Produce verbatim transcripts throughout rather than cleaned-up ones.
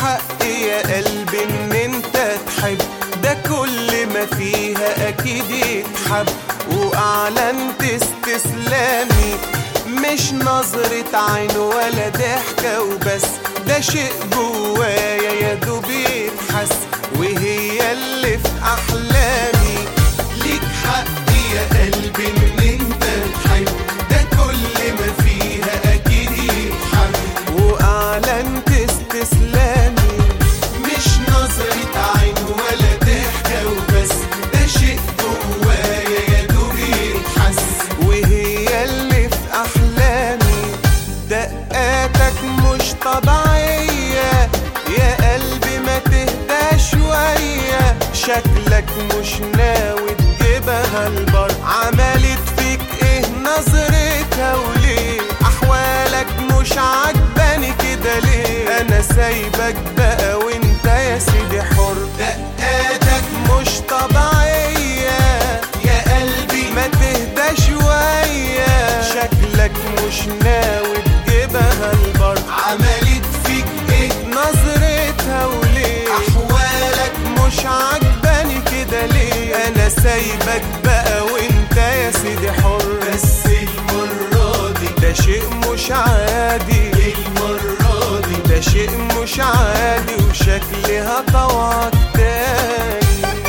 حق يا قلبي ان انت تحب، ده كل ما فيها اكيد يتحب. واعلنت استسلامي، مش نظرة عين ولا ضحكة وبس، ده شيء جوايا يا دوب يتحس، وهي اللي في احلامي. ليك حق يا قلبي ان انت تحب، ده كل ما فيها اكيد يتحب. واعلنت استسلامي، مش نظرة عين ولا ضحكة وبس، ده شيء جوايا يا دوب يتحس، وهي اللي في احلامي. دقاتك مش طبيعية يا قلبي، ما تهدى شوية، شكلك مش ناوي تجيبها البر. عملت فيك ايه نظرتها وليه؟ احوالك مش عجباني كده ليه؟ انا سايبك بقى وانت يا سيدي حر. دقاتك مش طبيعية يا قلبي، ما تهدى شوية، شكلك مش ناوي تجيبها البر. عملت فيك ايه نظرتها وليه؟ احوالك مش عجباني كده ليه؟ انا سايبك بقى وانت يا سيدي حر. بس المرة دي ده شيء مش عادي، المرة دي ده شيء مش عادي، وشكلي هطوعك تاني.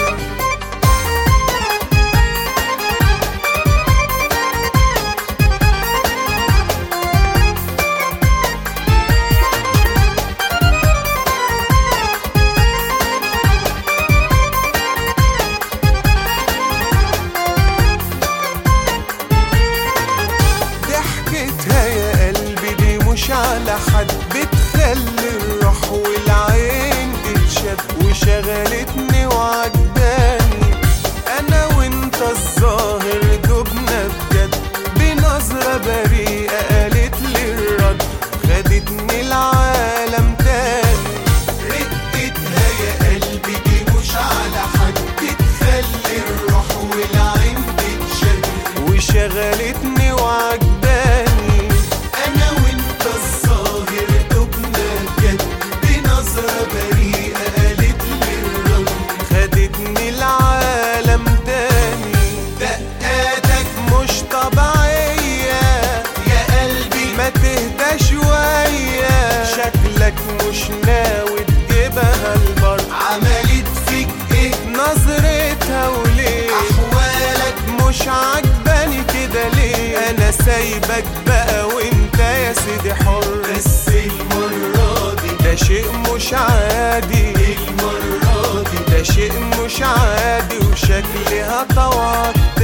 يا قلبي دي مش على حد، بتخلي الروح والعين تتشد، وشغلتني وعجباني. انا وانت الظاهر دبنا بجد، بنظرة بريئة قالت لي الرد، خدتني العالم تاني. رقتها يا قلبي دي مش على حد، بتخلي الروح والعين تتشد، وشغلتني وعجباني. خدتني العالم تاني. دقاتك مش طبيعية يا قلبي، ما تهدى شوية، شكلك مش ناوي تجيبها البر. عملت فيك ايه نظرتها وليه؟ احوالك مش عجباني كده ليه؟ انا سايبك بقى وانت يا سيدي حر. بس المرة دي ده شيء مش عادي، المرة دي ده شيء مش عادي، وشكلي هطوعك